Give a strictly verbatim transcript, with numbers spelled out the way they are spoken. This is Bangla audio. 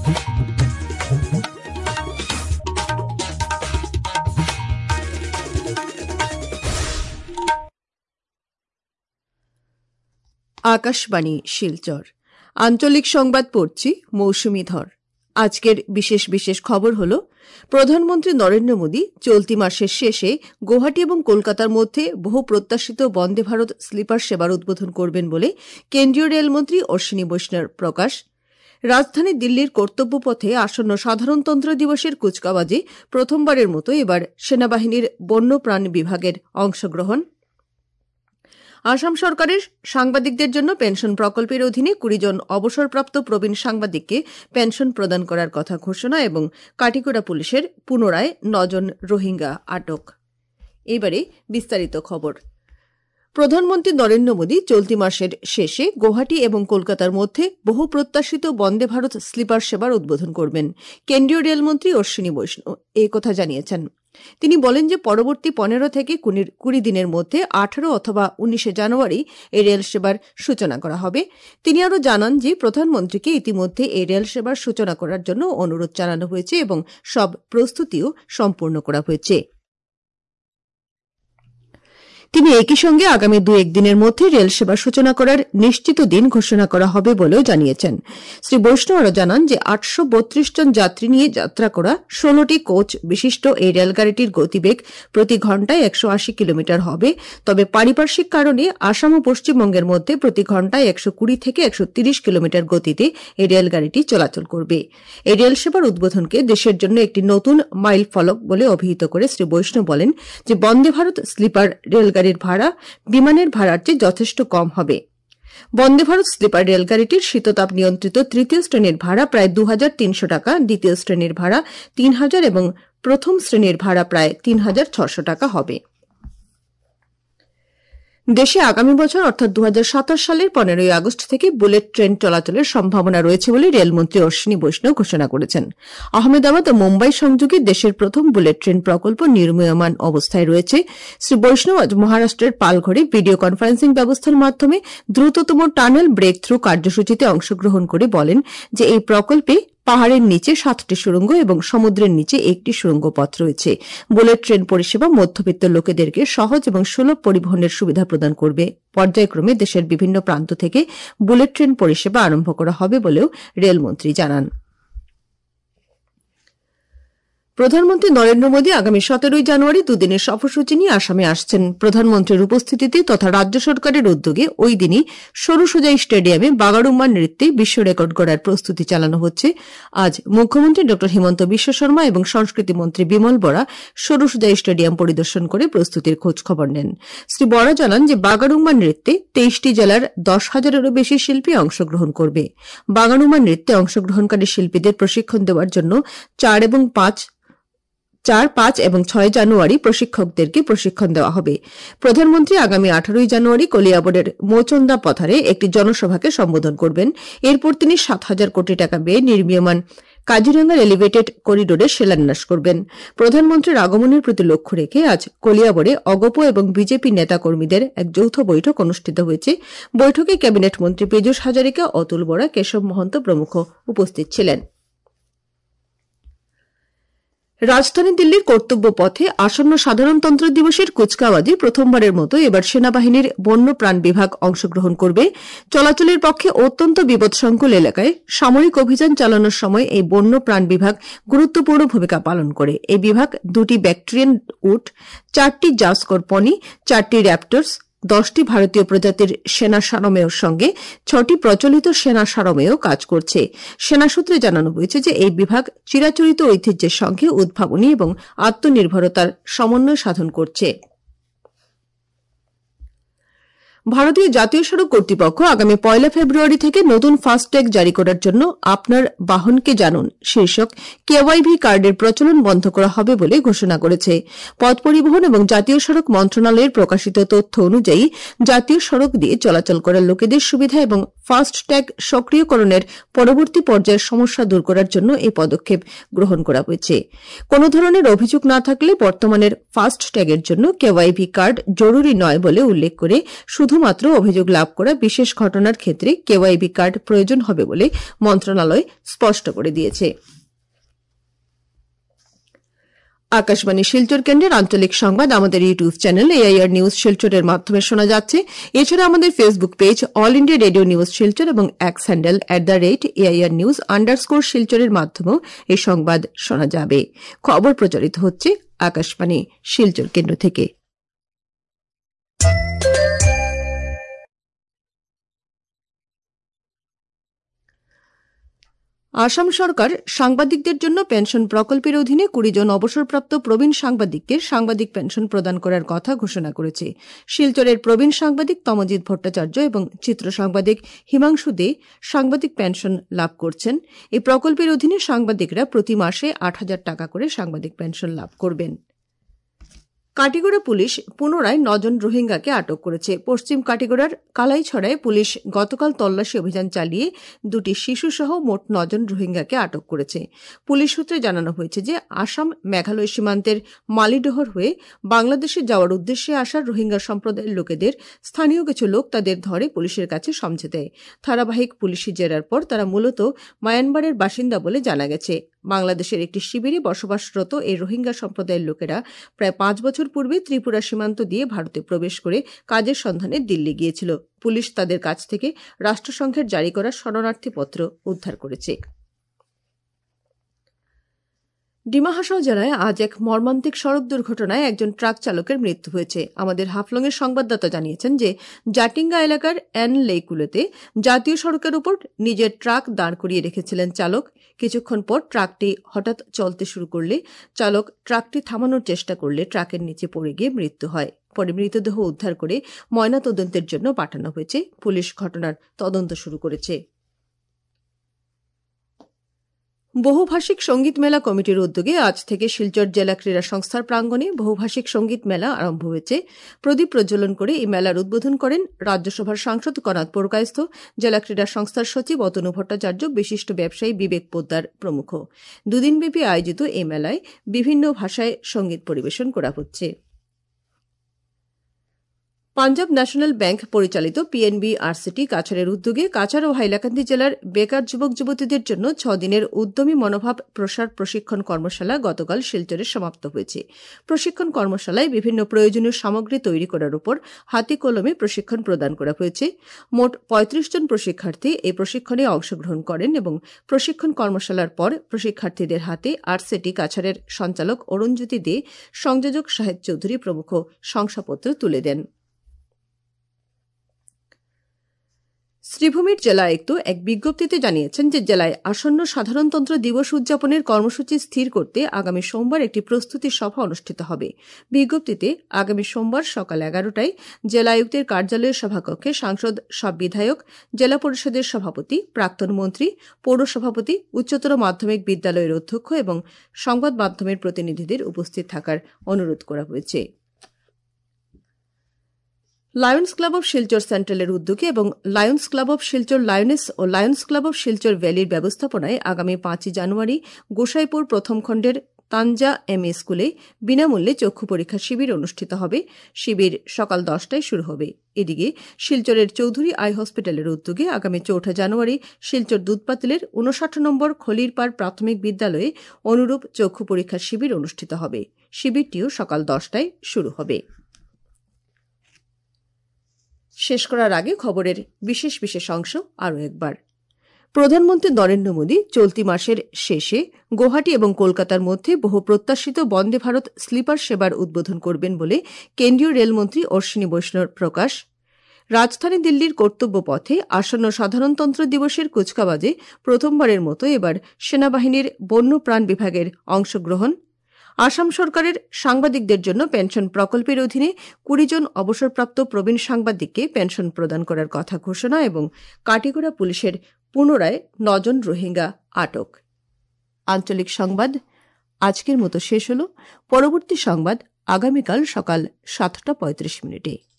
আকাশবাণী শিলচর আঞ্চলিক সংবাদ পড়ছি মৌসুমী ধর। আজকের বিশেষ বিশেষ খবর হল, প্রধানমন্ত্রী নরেন্দ্র মোদী চলতি মাসের শেষে গৌহাটি এবং কলকাতার মধ্যে বহু প্রত্যাশিত বন্দে ভারত স্লিপার সেবার উদ্বোধন করবেন বলে কেন্দ্রীয় রেলমন্ত্রী অশ্বিনী বৈষ্ণব প্রকাশ। রাজধানী দিল্লির কর্তব্যপথে আসন্ন সাধারণতন্ত্র দিবসের কুচকাওয়াজে প্রথমবারের মতো এবার সেনাবাহিনীর বন্যপ্রাণ বিভাগের অংশগ্রহণ। আসাম সরকারের সাংবাদিকদের জন্য পেনশন প্রকল্পের অধীনে কুড়ি জন অবসরপ্রাপ্ত প্রবীণ সাংবাদিককে পেনশন প্রদান করার কথা ঘোষণা এবং কাটিগড়া পুলিশের পুনরায় নজন রোহিঙ্গা আটক। এবারে বিস্তারিত খবর। প্রধানমন্ত্রী নরেন্দ্র মোদী চলতি মাসের শেষে গৌহাটি এবং কলকাতার মধ্যে বহু প্রত্যাশিত বন্দে ভারত স্লিপার সেবার উদ্বোধন করবেন। কেন্দ্রীয় রেলমন্ত্রী অশ্বিনী বৈষ্ণব এই কথা জানিয়েছেন। তিনি বলেন যে পরবর্তী পনেরো থেকে কুড়ি দিনের মধ্যে আঠারো অথবা উনিশে জানুয়ারি এই রেল সেবার সূচনা করা হবে। তিনি আরও জানান যে প্রধানমন্ত্রীকে ইতিমধ্যে এই রেল সেবার সূচনা করার জন্য অনুরোধ জানানো হয়েছে এবং সব প্রস্তুতিও সম্পূর্ণ করা হয়েছে। তিনি একই সঙ্গে আগামী দু একদিনের মধ্যে রেল সেবার সূচনা করার নিশ্চিত দিন ঘোষণা করা হবে বলেও জানিয়েছেন। শ্রী বৈষ্ণব আরও জানান যে আটশো বত্রিশ জন যাত্রী নিয়ে যাত্রা করা ষোলোটি কোচ বিশিষ্ট এই রেলগাড়িটির গতিবেগ প্রতি ঘণ্টায় একশো আশি কিলোমিটার হবে। তবে পারিপার্শ্বিক কারণে আসাম ও পশ্চিমবঙ্গের মধ্যে প্রতি ঘণ্টায় একশো কুড়ি থেকে একশো তিরিশ কিলোমিটার গতিতে এই রেলগাড়িটি চলাচল করবে। এই রেল সেবার উদ্বোধনকে দেশের জন্য একটি নতুন মাইল ফলক বলে অভিহিত করে শ্রী বৈষ্ণব বলেন যে বন্দে ভারত স্লিপার রেলগাড়ি গাড়ির ভাড়া বিমানের ভাড়ার চেয়ে যথেষ্ট কম হবে। বন্দে ভারত স্লিপার রেলগাড়িটির শীততাপ নিয়ন্ত্রিত তৃতীয় শ্রেণীর ভাড়া প্রায় দু হাজার তিনশো টাকা, দ্বিতীয় শ্রেণীর ভাড়া তিন হাজার এবং প্রথম শ্রেণীর ভাড়া প্রায় তিন হাজার ছশো টাকা হবে। দেশে আগামী বছর অর্থাৎ দু হাজার সাতাশ সালের পনেরোই আগস্ট থেকে বুলেট ট্রেন চলাচলের সম্ভাবনা রয়েছে বলে রেলমন্ত্রী অশ্বিনী বৈষ্ণব ঘোষণা করেছেন। আহমেদাবাদ ও মুম্বাই সংযোগে দেশের প্রথম বুলেট ট্রেন প্রকল্প নির্মীয়মান অবস্থায় রয়েছে। শ্রী বৈষ্ণব আজ মহারাষ্ট্রের পালঘরে ভিডিও কনফারেন্সিং ব্যবস্থার মাধ্যমে দ্রুততম টানেল ব্রেক থ্রু কার্যসূচিতে অংশগ্রহণ করে বলেন যে এই প্রকল্পে পাহাড়ের নিচে সাতটি সুড়ঙ্গ এবং সমুদ্রের নিচে একটি সুড়ঙ্গ পথ রয়েছে। বুলেট ট্রেন পরিষেবা মধ্যবিত্ত লোকেদেরকে সহজ এবং সুলভ পরিবহনের সুবিধা প্রদান করবে। পর্যায়ক্রমে দেশের বিভিন্ন প্রান্ত থেকে বুলেট ট্রেন পরিষেবা আরম্ভ করা হবে বলেও রেলমন্ত্রী জানান। প্রধানমন্ত্রী নরেন্দ্র মোদী আগামী সতেরোই জানুয়ারি দুদিনের সফরসূচি নিয়ে আসামে আসছেন। প্রধানমন্ত্রীর উপস্থিতিতে তথা রাজ্য সরকারের উদ্যোগে ওই দিনই সরুসজাই স্টেডিয়ামে বাগাড়ুম্বা নৃত্যে বিশ্ব রেকর্ড গড়ার প্রস্তুতি চালানো হচ্ছে। আজ মুখ্যমন্ত্রী ড হিমন্ত বিশ্ব শর্মা এবং সংস্কৃতি মন্ত্রী বিমল বরা সরুসজাই স্টেডিয়াম পরিদর্শন করে প্রস্তুতির খোঁজ খবর নেন। শ্রী বরা জানান যে বাগাড়ুম্বা নৃত্যে তেইশটি জেলার দশ হাজারেরও বেশি শিল্পী অংশগ্রহণ করবে। বাগাড়ুম্বা নৃত্যে অংশগ্রহণকারী শিল্পীদের প্রশিক্ষণ দেওয়ার জন্য চার এবং পাঁচ চার পাঁচ এবং ছয় জানুয়ারি প্রশিক্ষকদেরকে প্রশিক্ষণ দেওয়া হবে। প্রধানমন্ত্রী আগামী আঠারোই জানুয়ারি কলিয়াবরের মোচন্দা পথারে একটি জনসভাকে সম্বোধন করবেন। এরপর তিনি সাত হাজার কোটি টাকা ব্যয়ে নির্মীয়মান কাজিরাঙ্গার এলিভেটেড করিডোরের শিলান্যাস করবেন। প্রধানমন্ত্রীর আগমনের প্রতি লক্ষ্য রেখে আজ কলিয়াবরে অগপ এবং বিজেপি নেতাকর্মীদের এক যৌথ বৈঠক অনুষ্ঠিত হয়েছে। বৈঠকে ক্যাবিনেট মন্ত্রী পীযূষ হাজারিকা, অতুল বরা, কেশব মহন্ত প্রমুখ উপস্থিত ছিলেন। রাজধানী দিল্লির কর্তব্য পথে আসন্ন সাধারণতন্ত্র দিবসের কুচকাওয়াজে প্রথমবারের মতো এবার সেনাবাহিনীর বন্যপ্রাণ বিভাগ অংশগ্রহণ করবে। চলাচলের পক্ষে অত্যন্ত বিপদসংকুল এলাকায় সামরিক অভিযান চালানোর সময় এই বন্যপ্রাণ বিভাগ গুরুত্বপূর্ণ ভূমিকা পালন করে। এই বিভাগ দুটি ব্যাকট্রিয়ান উট, চারটি জাসকর পনি, চারটি র্যাপটর্স, দশটি ভারতীয় প্রজাতির সেনা সারমেয়র সঙ্গে ছটি প্রচলিত সেনা সারমেয় কাজ করছে। সেনা সূত্রে জানানো হয়েছে যে এই বিভাগ চিরাচরিত ঐতিহ্যের সঙ্গে উদ্ভাবনী এবং আত্মনির্ভরতার সমন্বয় সাধন করছে। ভারতীয় জাতীয় সড়ক কর্তৃপক্ষ আগামী পয়লা ফেব্রুয়ারি থেকে নতুন ফাস্ট্যাগ জারি করার জন্য আপনার বাহনকে জানুন শীর্ষক কেওয়াইভি কার্ডের প্রচলন বন্ধ করা হবে বলে ঘোষণা করেছে। পথ পরিবহন এবং জাতীয় সড়ক মন্ত্রণালয়ের প্রকাশিত তথ্য অনুযায়ী জাতীয় সড়ক দিয়ে চলাচল করার লোকেদের সুবিধা এবং ফাস্ট ট্যাগ সক্রিয়করণের পরবর্তী পর্যায়ের সমস্যা দূর করার জন্য এই পদক্ষেপ গ্রহণ করা হয়েছে। কোন ধরনের অভিযোগ না থাকলে বর্তমানের ফাস্ট ট্যাগের জন্য কেওয়াইবি কার্ড জরুরি নয় বলে উল্লেখ করে শুধুমাত্র অভিযোগ লাভ করা বিশেষ ঘটনার ক্ষেত্রে কেওয়াইবি কার্ড প্রয়োজন হবে বলে মন্ত্রণালয় স্পষ্ট করে দিয়েছে। আকাশবাণী শিলচর কেন্দ্রের আঞ্চলিক সংবাদ আমাদের ইউটিউব চ্যানেল এআইআর নিউজ শিলচরের মাধ্যমে শোনা যাচ্ছে। এছাড়া আমাদের Facebook page all India radio news Silchar এবং X handle at the rate AIR news underscore শিলচরের মাধ্যমেও এই সংবাদ শোনা যাবে। খবর প্রচারিত হচ্ছে আকাশবাণী শিলচর কেন্দ্র থেকে। আসাম সরকার সাংবাদিকদের জন্য পেনশন প্রকল্পের অধীনে কুড়ি জন অবসরপ্রাপ্ত প্রবীণ সাংবাদিককে সাংবাদিক পেনশন প্রদান করার কথা ঘোষণা করেছে। শিলচরের প্রবীণ সাংবাদিক তমজিৎ ভট্টাচার্য এবং চিত্র সাংবাদিক হিমাংশু দে সাংবাদিক পেনশন লাভ করছেন। এই প্রকল্পের অধীনে সাংবাদিকরা প্রতি মাসে আট হাজার টাকা করে সাংবাদিক পেনশন লাভ করবেন। কাটিগড়া পুলিশ পুনরায় নজন রোহিঙ্গাকে আটক করেছে। পশ্চিম কাটিগড়ার কালাইছড়ায় পুলিশ গতকাল তল্লাশি অভিযান চালিয়ে দুটি শিশুসহ মোট নজন রোহিঙ্গাকে আটক করেছে। পুলিশ সূত্রে জানানো হয়েছে যে আসাম মেঘালয় সীমান্তের মালিডোহর হয়ে বাংলাদেশে যাওয়ার উদ্দেশ্যে আসা রোহিঙ্গা সম্প্রদায়ের লোকেদের স্থানীয় কিছু লোক তাদের ধরে পুলিশের কাছে সমঝে দেয়। ধারাবাহিক পুলিশি জেরার পর তারা মূলত মায়ানমারের বাসিন্দা বলে জানা গেছে। বাংলাদেশের একটি শিবিরে বসবাসরত এই রোহিঙ্গা সম্প্রদায়ের লোকেরা প্রায় পাঁচ বছর পূর্বে ত্রিপুরা সীমান্ত দিয়ে ভারতে প্রবেশ করে কাজের সন্ধানে দিল্লি গিয়েছিল। পুলিশ তাদের কাছ থেকে রাষ্ট্রসংঘের জারি করা শরণার্থীপত্র উদ্ধার করেছে। ডিমা হাসাও জেলায় আজ এক মর্মান্তিক সড়ক দুর্ঘটনায় একজন ট্রাক চালকের মৃত্যু হয়েছে। আমাদের হাফলংয়ের সংবাদদাতা জানিয়েছেন যে জাটিঙ্গা এলাকার এন লেইকুলেতে জাতীয় সড়কের উপর নিজের ট্রাক দাঁড় করিয়ে রেখেছিলেন চালক। কিছুক্ষণ পর ট্রাকটি হঠাৎ চলতে শুরু করলে চালক ট্রাকটি থামানোর চেষ্টা করলে ট্রাকের নিচে পড়ে গিয়ে মৃত্যু হয়। পরে মৃতদেহ উদ্ধার করে ময়নাতদন্তের জন্য পাঠানো হয়েছে। পুলিশ ঘটনার তদন্ত শুরু করেছে। বহুভাষিক সঙ্গীত মেলা কমিটির উদ্যোগে আজ থেকে শিলচর জেলা ক্রীড়া সংস্থার প্রাঙ্গণে বহুভাষিক সঙ্গীত মেলা আরম্ভ হয়েছে। প্রদীপ প্রজ্বলন করে এই মেলার উদ্বোধন করেন রাজ্যসভার সাংসদ কনাদ পুরকায়স্থ, জেলা ক্রীড়া সংস্থার সচিব অতনু ভট্টাচার্য, বিশিষ্ট ব্যবসায়ী বিবেক পোদ্দার প্রমুখ। দুদিনব্যাপী আয়োজিত এই মেলায় বিভিন্ন ভাষায় সঙ্গীত পরিবেশন করা হচ্ছে। পাঞ্জাব ন্যাশনাল ব্যাংক পরিচালিত পিএনবি আরসিটি কাছাড়ের উদ্যোগে কাছাড় ও হাইলাকান্দি জেলার বেকার যুবক যুবতীদের জন্য ছ দিনের উদ্যমী মনোভাব প্রসার প্রশিক্ষণ কর্মশালা গতকাল শিলচরে সমাপ্ত হয়েছে। প্রশিক্ষণ কর্মশালায় বিভিন্ন প্রয়োজনীয় সামগ্রী তৈরি করার উপর হাতে কলমে প্রশিক্ষণ প্রদান করা হয়েছে। মোট পঁয়ত্রিশ জন প্রশিক্ষার্থী এই প্রশিক্ষণে অংশগ্রহণ করেন এবং প্রশিক্ষণ কর্মশালার পর প্রশিক্ষার্থীদের হাতে আরসিটি কাছাড়ের সঞ্চালক অরুণজ্যোতি দে, সংযোজক শাহেদ চৌধুরী প্রমুখ শংসাপত্র তুলে দেন। শ্রীভূমির জেলা আয়ুক্ত এক বিজ্ঞপ্তিতে জানিয়েছেন যে জেলায় আসন্ন সাধারণতন্ত্র দিবস উদযাপনের কর্মসূচি স্থির করতে আগামী সোমবার একটি প্রস্তুতি সভা অনুষ্ঠিত হবে। বিজ্ঞপ্তিতে আগামী সোমবার সকাল এগারোটায় জেলা আয়ুক্তের কার্যালয়ের সভাকক্ষে সাংসদ, সব বিধায়ক, জেলা পরিষদের সভাপতি, প্রাক্তন মন্ত্রী, পৌর সভাপতি, উচ্চতর মাধ্যমিক বিদ্যালয়ের অধ্যক্ষ এবং সংবাদ মাধ্যমের প্রতিনিধিদের উপস্থিত থাকার অনুরোধ করা হয়েছে। লায়ন্স ক্লাব অব শিলচর সেন্ট্রালের উদ্যোগে এবং Lions Club of Silchar lioness ও লায়ন্স ক্লাব অব শিলচর ভ্যালির ব্যবস্থাপনায় আগামী পাঁচই জানুয়ারি গোসাইপুর প্রথম খণ্ডের তানজা এম এ স্কুলে বিনামূল্যে চক্ষু পরীক্ষা শিবির অনুষ্ঠিত হবে। শিবির সকাল দশটায় শুরু হবে। এদিকে শিলচরের চৌধুরী আই হসপিটালের উদ্যোগে আগামী চৌঠা জানুয়ারি শিলচর দুধপাতিলের উনষাট নম্বর খলিরপাড় প্রাথমিক বিদ্যালয়ে অনুরূপ চক্ষু পরীক্ষা শিবির অনুষ্ঠিত হবে। শিবিরটিও সকাল দশটায় শুরু হবে। শেষ করার আগে খবরের বিশেষ বিশেষ অংশ আরও একবার। প্রধানমন্ত্রী নরেন্দ্র মোদী চলতি মাসের শেষে গুয়াহাটি এবং কলকাতার মধ্যে বহু প্রত্যাশিত বন্দে ভারত স্লিপার সেবার উদ্বোধন করবেন বলে কেন্দ্রীয় রেলমন্ত্রী অশ্বিনী বৈষ্ণব প্রকাশ। রাজধানী দিল্লির কর্তব্য পথে আসন্ন সাধারণতন্ত্র দিবসের কুচকাওয়াজে প্রথমবারের মতো এবার সেনাবাহিনীর বন্যপ্রাণ বিভাগের অংশগ্রহণ। আসাম সরকারের সাংবাদিকদের জন্য পেনশন প্রকল্পের অধীনে কুড়ি জন অবসরপ্রাপ্ত প্রবীণ সাংবাদিককে পেনশন প্রদান করার কথা ঘোষণা এবং কাটিগড়া পুলিশের পুনরায় নজন রোহিঙ্গা আটক। আঞ্চলিক সংবাদ আজকের মতো শেষ হল। পরবর্তী সংবাদ আগামীকাল সকাল সাতটা পঁয়ত্রিশ মিনিটে।